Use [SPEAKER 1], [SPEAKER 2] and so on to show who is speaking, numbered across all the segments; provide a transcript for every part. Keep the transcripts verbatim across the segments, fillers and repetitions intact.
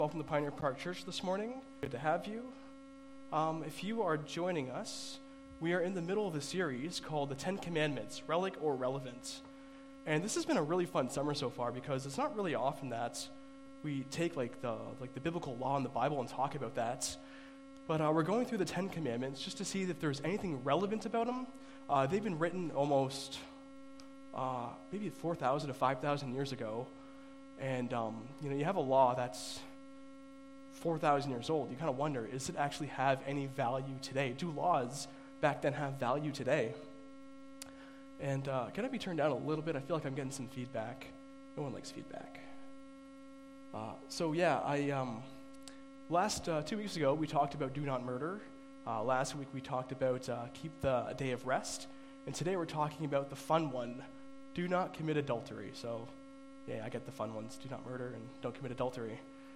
[SPEAKER 1] Welcome to Pioneer Park Church this morning. Good to have you. Um, if you are joining us, we are in the middle of a series called The Ten Commandments, Relic or Relevant. And this has been a really fun summer so far because it's not really often that we take like the like the biblical law in the Bible and talk about that. But uh, we're going through the Ten Commandments just to see if there's anything relevant about them. Uh, they've been written almost uh, maybe four thousand to five thousand years ago. And, um, you know, you have a law that's four thousand years old. You kind of wonder, does it actually have any value today? Do laws back then have value today? And uh, can I be turned down a little bit? I feel like I'm getting some feedback. No one likes feedback. Uh, so, yeah, I um, last uh, two weeks ago, we talked about do not murder. Uh, last week, we talked about uh, keep the a day of rest. And today, we're talking about the fun one, do not commit adultery. So, yeah, I get the fun ones. Do not murder and don't commit adultery.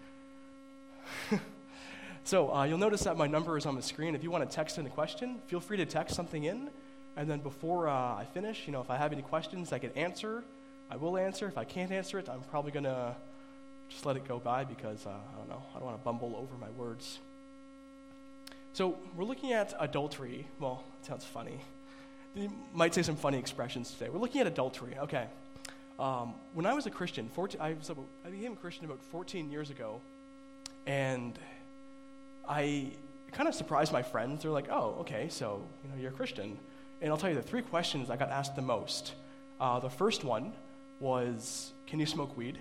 [SPEAKER 1] so uh, you'll notice that my number is on the screen. If you want to text in a question, feel free to text something in. And then before uh, I finish, you know, if I have any questions I can answer, I will answer. If I can't answer it, I'm probably going to just let it go by because, uh, I don't know, I don't want to bumble over my words. So we're looking at adultery. Well, it sounds funny. You might say some funny expressions today. We're looking at adultery. Okay. Um, when I was a Christian, fourteen, I, was about, I became a Christian about fourteen years ago, and I kind of surprised my friends. They're like, oh, okay, so you know, you're a Christian. And I'll tell you the three questions I got asked the most. Uh, the first one was, can you smoke weed?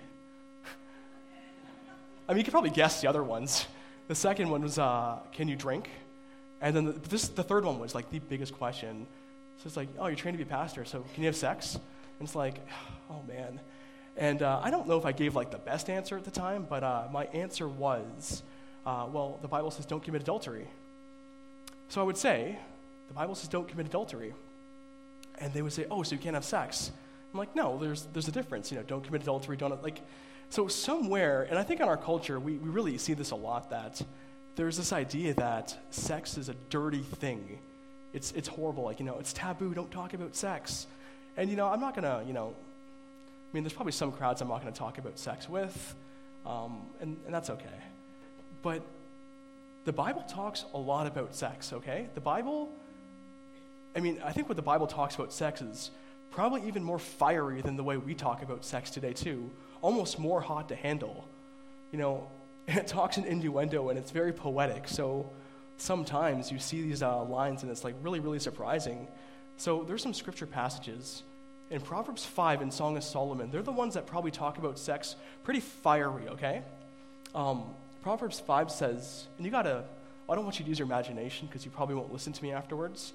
[SPEAKER 1] I mean, you could probably guess the other ones. The second one was, uh, can you drink? And then the, this, the third one was like the biggest question. So it's like, oh, you're trained to be a pastor, so can you have sex? And it's like, oh, man. And uh, I don't know if I gave, like, the best answer at the time, but uh, my answer was, uh, well, the Bible says don't commit adultery. So I would say, the Bible says don't commit adultery. And they would say, oh, so you can't have sex. I'm like, no, there's there's a difference. You know, don't commit adultery, don't, like, so somewhere, and I think in our culture, we, we really see this a lot, that there's this idea that sex is a dirty thing. It's it's horrible, like, you know, it's taboo, don't talk about sex. And, you know, I'm not going to, you know, I mean, there's probably some crowds I'm not going to talk about sex with, um, and, and that's okay. But the Bible talks a lot about sex, okay? The Bible, I mean, I think what the Bible talks about sex is probably even more fiery than the way we talk about sex today, too. Almost more hot to handle. You know, it talks in innuendo, and it's very poetic, so sometimes you see these uh, lines, and it's, like, really, really surprising. So there's some scripture passages. In Proverbs five and Song of Solomon, they're the ones that probably talk about sex pretty fiery, okay? Um, Proverbs five says, and you gotta, I don't want you to use your imagination because you probably won't listen to me afterwards.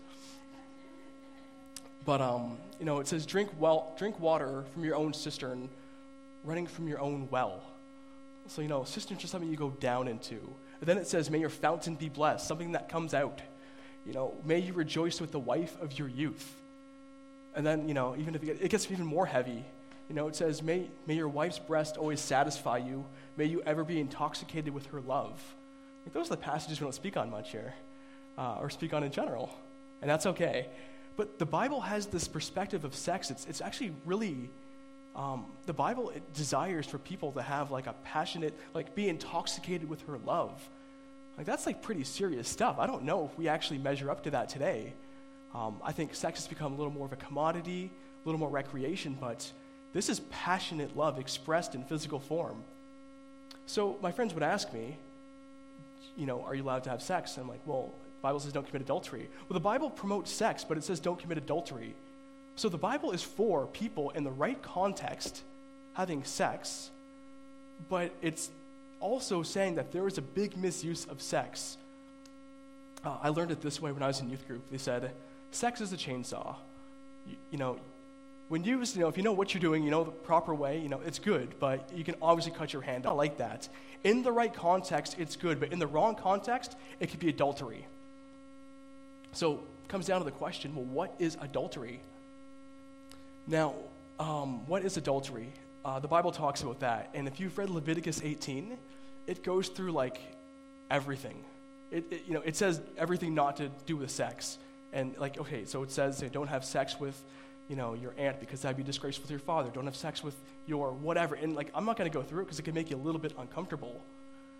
[SPEAKER 1] But, um, you know, it says, drink well, drink water from your own cistern, running from your own well. So, you know, cistern's just something you go down into. And then it says, may your fountain be blessed, something that comes out. You know, may you rejoice with the wife of your youth. And then, you know, even if it gets even more heavy, you know, it says, may, may your wife's breast always satisfy you. May you ever be intoxicated with her love. Like, those are the passages we don't speak on much here, uh, or speak on in general. And that's okay. But the Bible has this perspective of sex. It's, it's actually really, um, the Bible it desires for people to have like a passionate, like be intoxicated with her love. Like, that's like pretty serious stuff. I don't know if we actually measure up to that today. Um, I think sex has become a little more of a commodity, a little more recreation, but this is passionate love expressed in physical form. So my friends would ask me, you know, are you allowed to have sex? And I'm like, well, the Bible says don't commit adultery. Well, the Bible promotes sex, but it says don't commit adultery. So the Bible is for people in the right context having sex, but it's also saying that there is a big misuse of sex. Uh, I learned it this way when I was in youth group. They said, sex is a chainsaw. You, you know, when used, you know, if you know what you're doing, you know the proper way, you know, it's good, but you can obviously cut your hand off. I like that. In the right context, it's good, but in the wrong context, it could be adultery. So it comes down to the question, well, what is adultery? Now, um, what is adultery? Uh, the Bible talks about that, and if you've read Leviticus eighteen, it goes through like everything. It, it you know it says everything not to do with sex, and like okay, so it says hey, don't have sex with, you know, your aunt because that'd be disgraceful to your father. Don't have sex with your whatever, and like I'm not going to go through it because it can make you a little bit uncomfortable.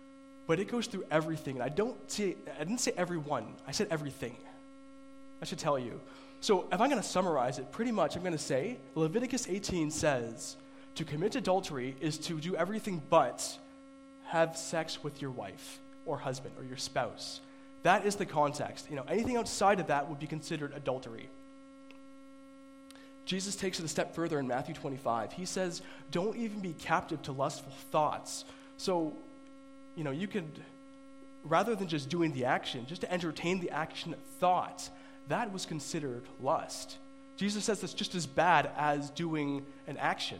[SPEAKER 1] but it goes through everything. And I don't say, I didn't say everyone, I said everything. I should tell you. So if I'm going to summarize it, pretty much I'm going to say, Leviticus eighteen says, to commit adultery is to do everything but have sex with your wife or husband or your spouse. That is the context. You know, anything outside of that would be considered adultery. Jesus takes it a step further in Matthew twenty-five. He says, don't even be captive to lustful thoughts. So, you know, you could, rather than just doing the action, just to entertain the action thought, that was considered lust. Jesus says that's just as bad as doing an action.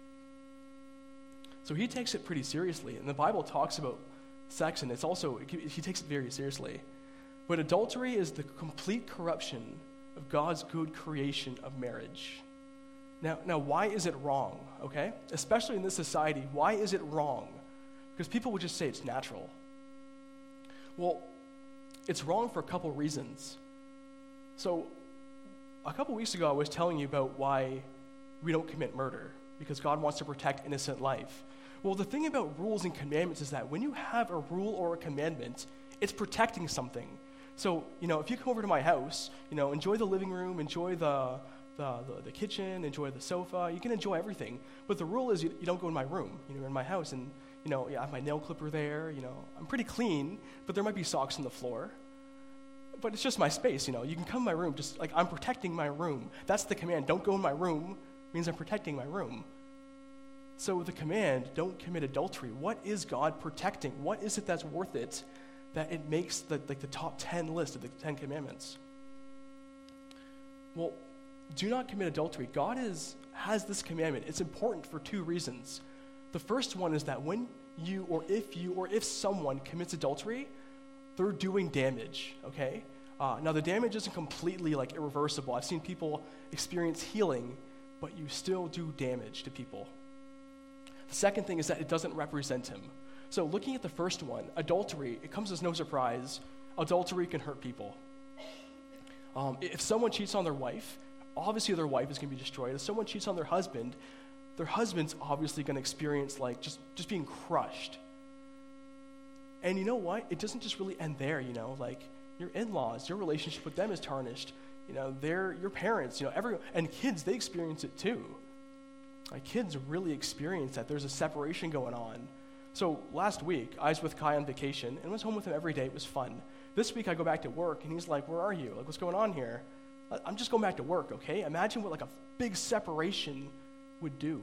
[SPEAKER 1] So he takes it pretty seriously. And the Bible talks about sex, and it's also, he takes it very seriously. But adultery is the complete corruption of God's good creation of marriage. Now, now, why is it wrong, okay? Especially in this society, why is it wrong? Because people would just say it's natural. Well, it's wrong for a couple reasons. So, a couple weeks ago, I was telling you about why we don't commit murder, because God wants to protect innocent life. Well, the thing about rules and commandments is that when you have a rule or a commandment, it's protecting something. So, you know, if you come over to my house, you know, enjoy the living room, enjoy the the, the, the kitchen, enjoy the sofa, you can enjoy everything. But the rule is you, you don't go in my room. You know, you're in my house, and, you know, yeah, I have my nail clipper there, you know, I'm pretty clean, but there might be socks on the floor. But it's just my space, you know. You can come in my room, just like I'm protecting my room. That's the command. Don't go in my room means I'm protecting my room. So the command, don't commit adultery. What is God protecting? What is it that's worth it that it makes the like the top ten list of the Ten Commandments? Well, do not commit adultery. God is has this commandment. It's important for two reasons. The first one is that when you or if you or if someone commits adultery, they're doing damage, okay? Uh, now, the damage isn't completely, like, irreversible. I've seen people experience healing, but you still do damage to people. The second thing is that it doesn't represent him. So looking at the first one, adultery, it comes as no surprise. Adultery can hurt people. Um, if someone cheats on their wife, obviously their wife is going to be destroyed. If someone cheats on their husband, their husband's obviously going to experience, like, just, just being crushed. And you know what? It doesn't just really end there, you know, like your in-laws, your relationship with them is tarnished. You know, they're your parents, you know, everyone, and kids, they experience it too. Like, kids really experience that. There's a separation going on. So last week, I was with Kai on vacation and was home with him every day. It was fun. This week, I go back to work, and he's like, where are you? Like, what's going on here? I'm just going back to work, okay? Imagine what, like, a big separation would do.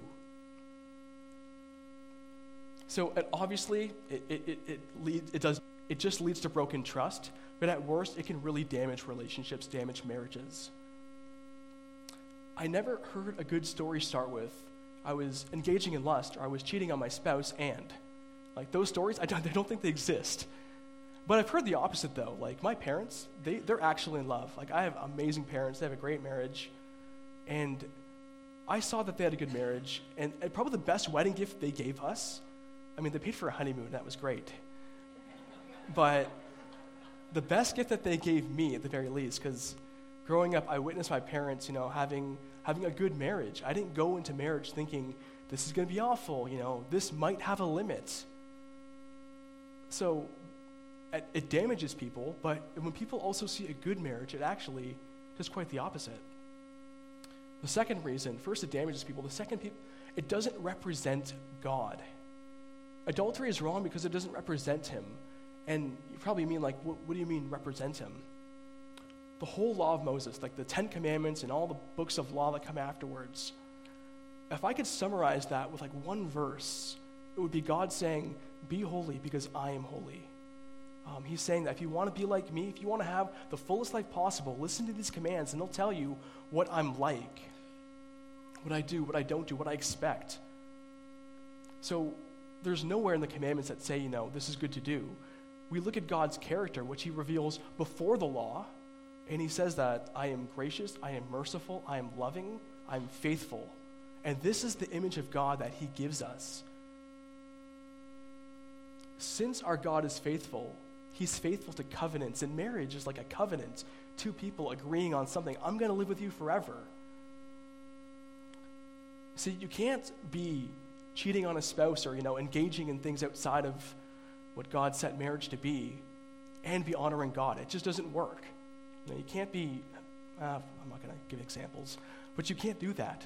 [SPEAKER 1] So and obviously, it it it it, leads, it does it just leads to broken trust, but at worst, it can really damage relationships, damage marriages. I never heard a good story start with, I was engaging in lust, or I was cheating on my spouse, and. Like, those stories, I don't, I don't think they exist. But I've heard the opposite, though. Like, my parents, they, they're actually in love. Like, I have amazing parents. They have a great marriage. And I saw that they had a good marriage, and, and probably the best wedding gift they gave us, I mean, they paid for a honeymoon. That was great. But the best gift that they gave me, at the very least, because growing up, I witnessed my parents, you know, having having a good marriage. I didn't go into marriage thinking, this is going to be awful, you know, this might have a limit. So it, it damages people, but when people also see a good marriage, it actually does quite the opposite. The second reason, first it damages people, the second, pe- it doesn't represent God. Adultery is wrong because it doesn't represent him. And you probably mean, like, what, what do you mean represent him? The whole law of Moses, like the Ten Commandments and all the books of law that come afterwards, if I could summarize that with like one verse, it would be God saying, be holy because I am holy. Um, he's saying that if you want to be like me, if you want to have the fullest life possible, listen to these commands and they'll tell you what I'm like, what I do, what I don't do, what I expect. So there's nowhere in the commandments that say, you know, this is good to do. We look at God's character, which he reveals before the law, and he says that I am gracious, I am merciful, I am loving, I'm faithful. And this is the image of God that he gives us. Since our God is faithful, he's faithful to covenants, and marriage is like a covenant, two people agreeing on something. I'm going to live with you forever. See, you can't be cheating on a spouse or, you know, engaging in things outside of what God set marriage to be and be honoring God. It just doesn't work. You know, you can't be, uh, I'm not going to give examples, but you can't do that.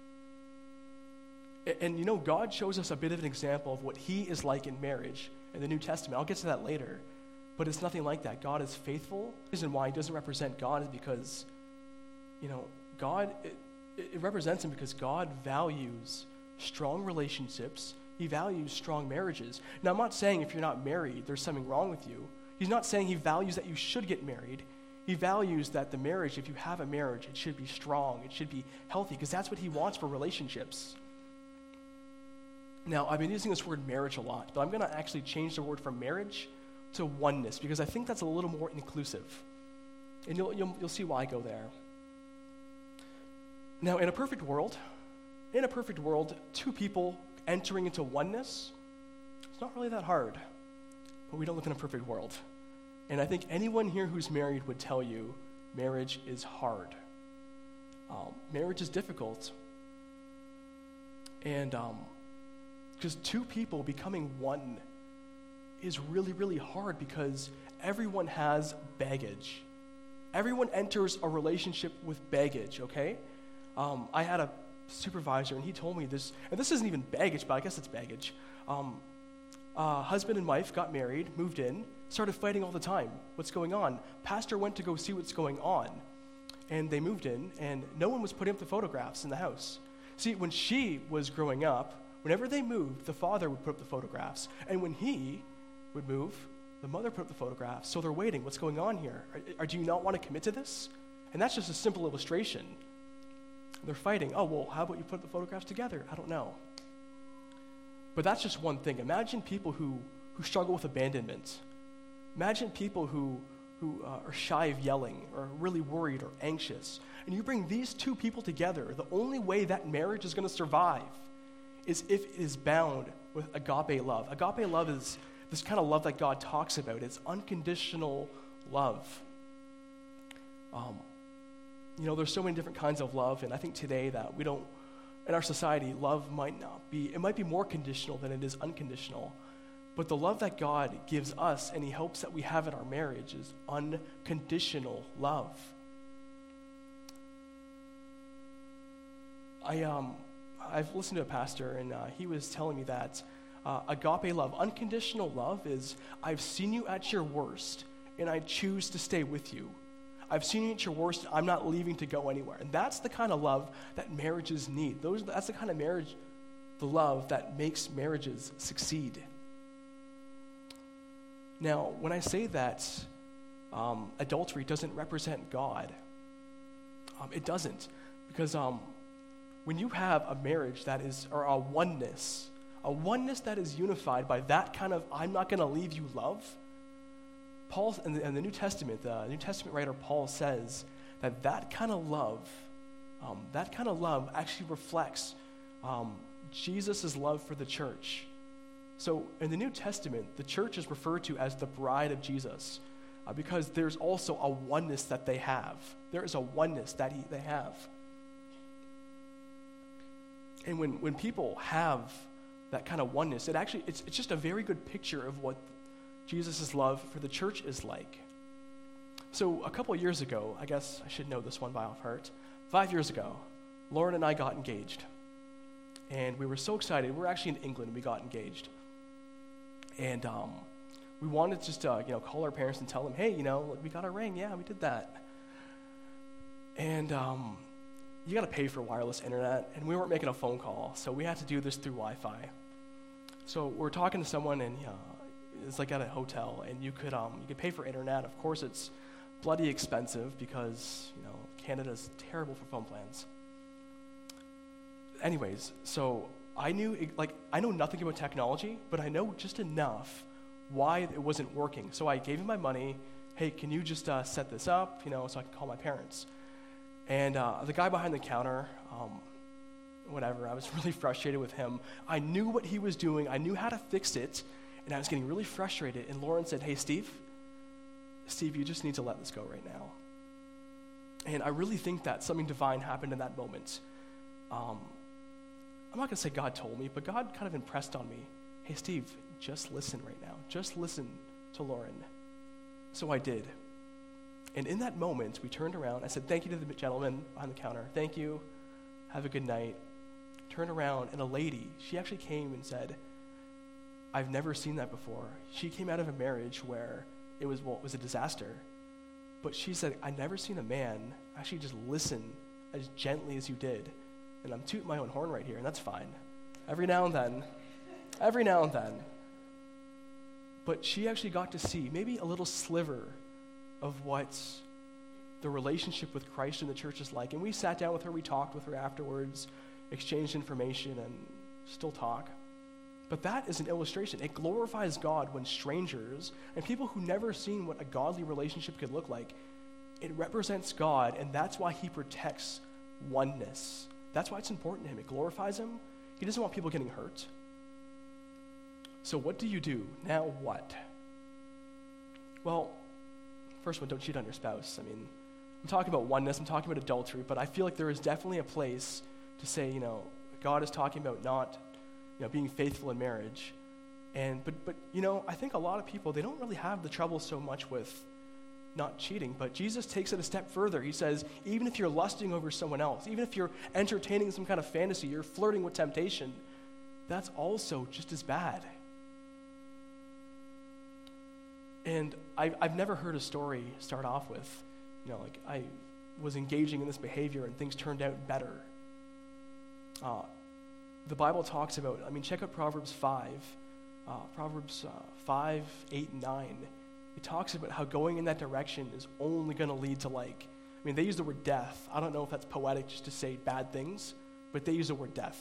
[SPEAKER 1] And, and you know, God shows us a bit of an example of what he is like in marriage in the New Testament. I'll get to that later, but it's nothing like that. God is faithful. The reason why he doesn't represent God is because, you know, God, it, it represents him because God values strong relationships. He values strong marriages. Now, I'm not saying if you're not married, there's something wrong with you. He's not saying he values that you should get married. He values that the marriage, if you have a marriage, it should be strong, it should be healthy, because that's what he wants for relationships. Now, I've been using this word marriage a lot, but I'm going to actually change the word from marriage to oneness, because I think that's a little more inclusive. And you'll, you'll, you'll see why I go there. Now, in a perfect world, in a perfect world, two people entering into oneness, it's not really that hard, but we don't live in a perfect world. And I think anyone here who's married would tell you marriage is hard. Um, marriage is difficult. And um, because two people becoming one is really, really hard because everyone has baggage. Everyone enters a relationship with baggage, okay? Um, I had a supervisor, and he told me this, and this isn't even baggage, but I guess it's baggage. Um, uh, husband and wife got married, moved in, started fighting all the time. What's going on? Pastor went to go see what's going on, and they moved in, and no one was putting up the photographs in the house. See, when she was growing up, whenever they moved, the father would put up the photographs, and when he would move, the mother put up the photographs. So they're waiting. What's going on here? Or, or do you not want to commit to this? And that's just a simple illustration. They're fighting. Oh, well, how about you put the photographs together? I don't know. But that's just one thing. Imagine people who, who struggle with abandonment. Imagine people who, who uh, are shy of yelling or really worried or anxious. And you bring these two people together, the only way that marriage is going to survive is if it is bound with agape love. Agape love is this kind of love that God talks about. It's unconditional love. Um, You know, there's so many different kinds of love, and I think today that we don't, in our society, love might not be, it might be more conditional than it is unconditional. But the love that God gives us and he hopes that we have in our marriage is unconditional love. I, um, I've listened to a pastor, and uh, he was telling me that uh, agape love, unconditional love is, I've seen you at your worst, and I choose to stay with you. I've seen you at your worst, I'm not leaving to go anywhere. And that's the kind of love that marriages need. Those, that's the kind of marriage, the love that makes marriages succeed. Now, when I say that um, adultery doesn't represent God, um, it doesn't. Because um, when you have a marriage that is, or a oneness, a oneness that is unified by that kind of, I'm not going to leave you love, Paul, in the, in the New Testament, the New Testament writer Paul says that that kind of love, um, that kind of love actually reflects um, Jesus' love for the church. So in the New Testament, the church is referred to as the bride of Jesus uh, because there's also a oneness that they have. There is a oneness that he, they have. And when, when people have that kind of oneness, it actually, it's, it's just a very good picture of what Jesus' love for the church is like. So a couple of years ago, I guess I should know this one by off heart, five years ago, Lauren and I got engaged. And we were so excited. We were actually in England and we got engaged. And um, we wanted just to you know, call our parents and tell them, hey, you know, we got a ring. Yeah, we did that. And um, you got to pay for wireless internet, and we weren't making a phone call, so we had to do this through Wi-Fi. So we're talking to someone, and uh, it's like at a hotel, and you could um, you could pay for internet. Of course, it's bloody expensive because you know Canada's terrible for phone plans. Anyways, so I knew like I know nothing about technology, but I know just enough why it wasn't working. So I gave him my money. Hey, can you just uh, set this up, you know, so I can call my parents? And uh, the guy behind the counter, um, whatever, I was really frustrated with him. I knew what he was doing. I knew how to fix it, and I was getting really frustrated. And Lauren said, hey, Steve, Steve, you just need to let this go right now. And I really think that something divine happened in that moment. Um, I'm not going to say God told me, but God kind of impressed on me, hey, Steve, just listen right now. Just listen to Lauren. So I did. And in that moment, we turned around. I said, thank you to the gentleman behind the counter. Thank you. Have a good night. Turned around, and a lady, she actually came and said, I've never seen that before. She came out of a marriage where it was, well, it was a disaster. But she said, I've never seen a man actually just listen as gently as you did. And I'm tooting my own horn right here, and that's fine. Every now and then. Every now and then. But she actually got to see maybe a little sliver of what the relationship with Christ in the church is like. And we sat down with her, we talked with her afterwards, exchanged information, and still talk. But that is an illustration. It glorifies God when strangers and people who never seen what a godly relationship could look like, it represents God, and that's why he protects oneness. That's why it's important to him. It glorifies him. He doesn't want people getting hurt. So what do you do? Now what? Well, first one, don't cheat on your spouse. I mean, I'm talking about oneness, I'm talking about adultery, but I feel like there is definitely a place to say, you know, God is talking about not, you know, being faithful in marriage. And but but you know, I think a lot of people, they don't really have the trouble so much with not cheating, but Jesus takes it a step further. He says, even if you're lusting over someone else, even if you're entertaining some kind of fantasy, you're flirting with temptation, that's also just as bad. And I, I've never heard a story start off with, you know, like I was engaging in this behavior and things turned out better. Uh, the Bible talks about, I mean, check out Proverbs five, uh, Proverbs uh, five, eight, and nine. It talks about how going in that direction is only going to lead to, like, I mean, they use the word death. I don't know if that's poetic just to say bad things, but they use the word death.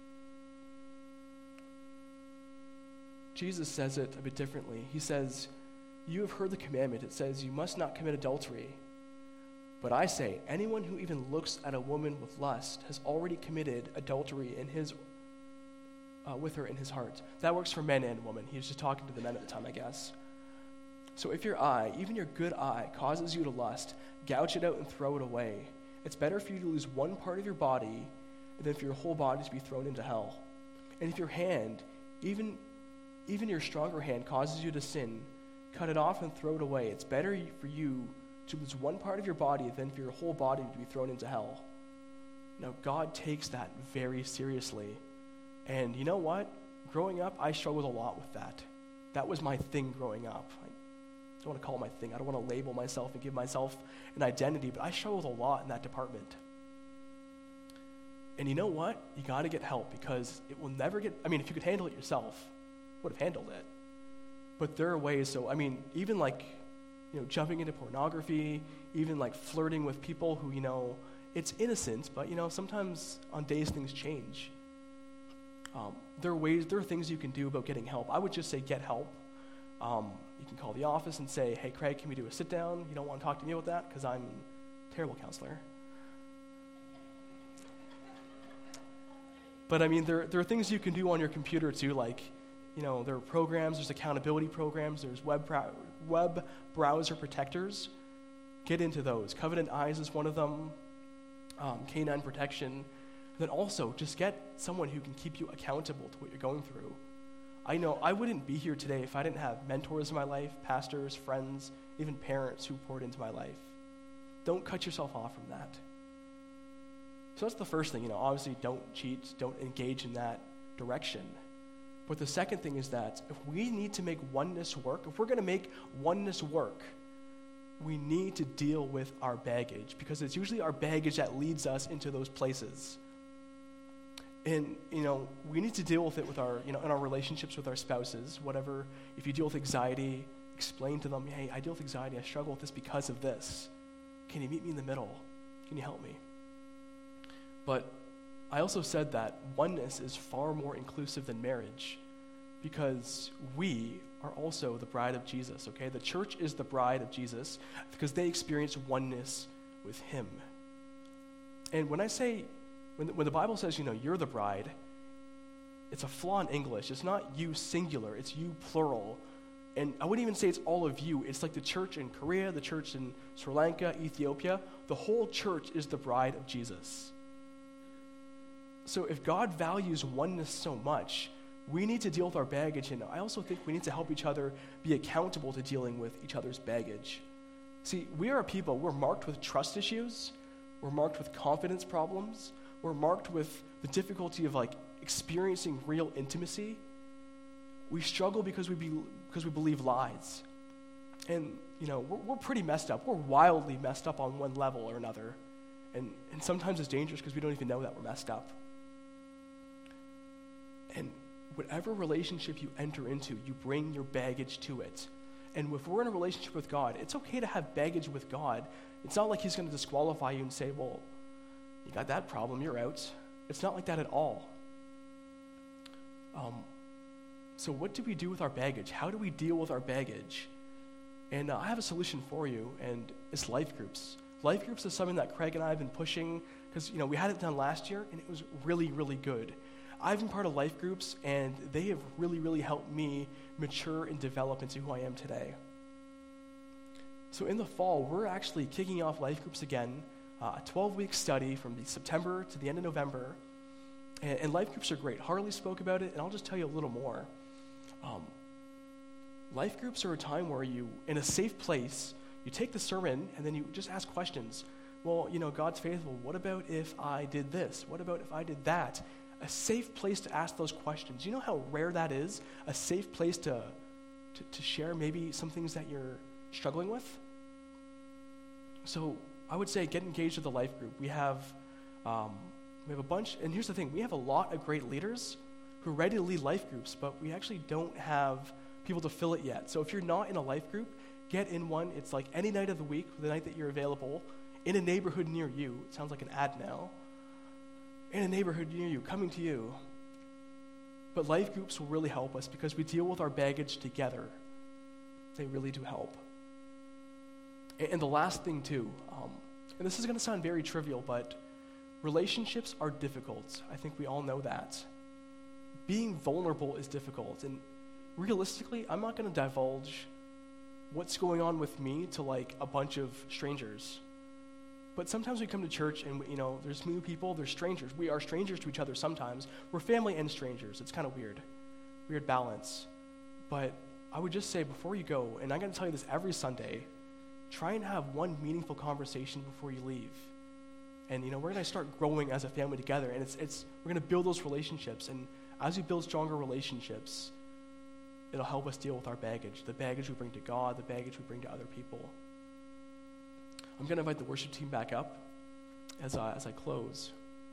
[SPEAKER 1] Jesus says it a bit differently. He says, you have heard the commandment. It says, you must not commit adultery. But I say, anyone who even looks at a woman with lust has already committed adultery in his, uh, with her in his heart. That works for men and women. He was just talking to the men at the time, I guess. So if your eye, even your good eye, causes you to lust, gouge it out and throw it away. It's better for you to lose one part of your body than for your whole body to be thrown into hell. And if your hand, even, even your stronger hand, causes you to sin, cut it off and throw it away. It's better for you to lose one part of your body than for your whole body to be thrown into hell. Now, God takes that very seriously. And you know what? Growing up, I struggled a lot with that. That was my thing growing up. I don't want to call it my thing. I don't want to label myself and give myself an identity, but I struggled a lot in that department. And you know what? You got to get help because it will never get, I mean, if you could handle it yourself, you would have handled it. But there are ways, so, I mean, even like, you know, jumping into pornography, even like flirting with people who, you know, it's innocent, but, you know, sometimes on days things change. Um, there are ways, there are things you can do about getting help. I would just say get help. Um, you can call the office and say, hey, Craig, can we do a sit down? You don't want to talk to me about that because I'm a terrible counselor. But I mean, there, there are things you can do on your computer too, like, you know, there are programs, there's accountability programs, there's web, pro- web browser protectors. Get into those. Covenant Eyes is one of them, um, K nine Protection. And then also, just get someone who can keep you accountable to what you're going through. I know I wouldn't be here today if I didn't have mentors in my life, pastors, friends, even parents who poured into my life. Don't cut yourself off from that. So that's the first thing, you know, obviously don't cheat, don't engage in that direction. But the second thing is that if we need to make oneness work, if we're going to make oneness work, we need to deal with our baggage because it's usually our baggage that leads us into those places. And, you know, we need to deal with it with our, you know, in our relationships with our spouses, whatever. If you deal with anxiety, explain to them, hey, I deal with anxiety. I struggle with this because of this. Can you meet me in the middle? Can you help me? But I also said that oneness is far more inclusive than marriage because we are also the bride of Jesus, okay? The church is the bride of Jesus because they experience oneness with him. And when I say, when the, when the Bible says, you know, you're the bride, it's a flaw in English. It's not you singular, it's you plural. And I wouldn't even say it's all of you. It's like the church in Korea, the church in Sri Lanka, Ethiopia. The whole church is the bride of Jesus. So if God values oneness so much, we need to deal with our baggage, and I also think we need to help each other be accountable to dealing with each other's baggage. See, we are a people, we're marked with trust issues, we're marked with confidence problems, we're marked with the difficulty of like experiencing real intimacy. We struggle because we be, because we believe lies. And, you know, we're, we're pretty messed up. We're wildly messed up on one level or another. And, and sometimes it's dangerous because we don't even know that we're messed up. And whatever relationship you enter into, you bring your baggage to it. And if we're in a relationship with God, it's okay to have baggage with God. It's not like he's going to disqualify you and say, well, you got that problem, you're out. It's not like that at all. Um, so what do we do with our baggage? How do we deal with our baggage? And uh, I have a solution for you, and it's life groups. Life groups is something that Craig and I have been pushing because, you know, we had it done last year, and it was really, really good. I've been part of life groups, and they have really, really helped me mature and develop into who I am today. So in the fall, we're actually kicking off life groups again, uh, a twelve-week study from the September to the end of November. And, and life groups are great. Harley spoke about it, and I'll just tell you a little more. Um, life groups are a time where you, in a safe place, you take the sermon, and then you just ask questions. Well, you know, God's faithful. What about if I did this? What about if I did that? A safe place to ask those questions. You know how rare that is? A safe place to, to, to share maybe some things that you're struggling with? So I would say get engaged with the life group. We have, um, we have a bunch, and here's the thing. We have a lot of great leaders who are ready to lead life groups, but we actually don't have people to fill it yet. So if you're not in a life group, get in one. It's like any night of the week, the night that you're available, in a neighborhood near you. It sounds like an ad now. In a neighborhood near you, coming to you. But life groups will really help us because we deal with our baggage together. They really do help. And, and the last thing too, um, and this is going to sound very trivial, but relationships are difficult. I think we all know that. Being vulnerable is difficult. And realistically, I'm not going to divulge what's going on with me to like a bunch of strangers. But sometimes we come to church and, you know, there's new people, there's strangers. We are strangers to each other sometimes. We're family and strangers. It's kind of weird. Weird balance. But I would just say before you go, and I'm going to tell you this every Sunday, try and have one meaningful conversation before you leave. And, you know, we're going to start growing as a family together. And it's it's we're going to build those relationships. And as we build stronger relationships, it'll help us deal with our baggage, the baggage we bring to God, the baggage we bring to other people. I'm going to invite the worship team back up as I, as I close.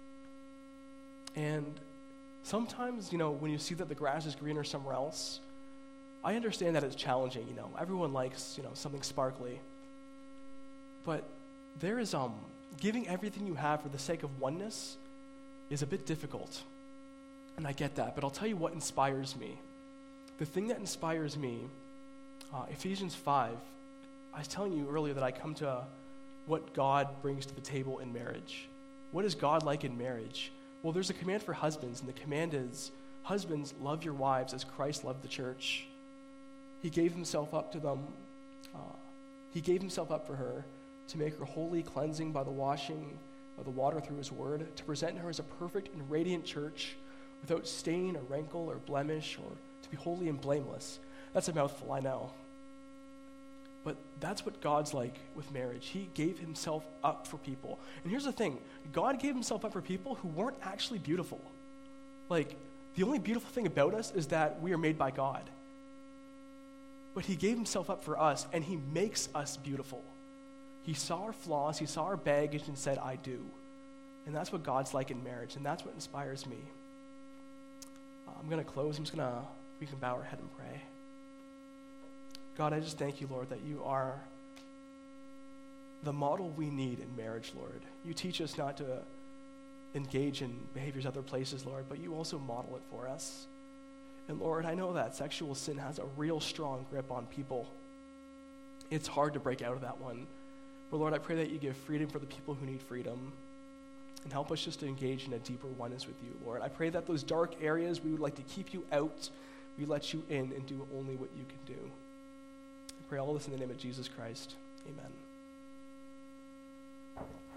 [SPEAKER 1] And sometimes, you know, when you see that the grass is greener somewhere else, I understand that it's challenging, you know. Everyone likes, you know, something sparkly. But there is, um, giving everything you have for the sake of oneness is a bit difficult. And I get that, but I'll tell you what inspires me. The thing that inspires me, uh, Ephesians five, I was telling you earlier that I come to what God brings to the table in marriage. What is God like in marriage? Well, there's a command for husbands, and the command is, husbands, love your wives as Christ loved the church. He gave himself up to them. Uh, he gave himself up for her to make her holy, cleansing by the washing of the water through his word, to present her as a perfect and radiant church without stain or wrinkle or blemish, or to be holy and blameless. That's a mouthful, I know. But that's what God's like with marriage. He gave himself up for people. And here's the thing. God gave himself up for people who weren't actually beautiful. Like, the only beautiful thing about us is that we are made by God. But he gave himself up for us, and he makes us beautiful. He saw our flaws, he saw our baggage, and said, I do. And that's what God's like in marriage, and that's what inspires me. Uh, I'm going to close. I'm just going to, we can bow our head and pray. God, I just thank you, Lord, that you are the model we need in marriage, Lord. You teach us not to engage in behaviors other places, Lord, but you also model it for us. And Lord, I know that sexual sin has a real strong grip on people. It's hard to break out of that one. But Lord, I pray that you give freedom for the people who need freedom, and help us just to engage in a deeper oneness with you, Lord. I pray that those dark areas we would like to keep you out, we let you in and do only what you can do. I pray all this in the name of Jesus Christ. Amen.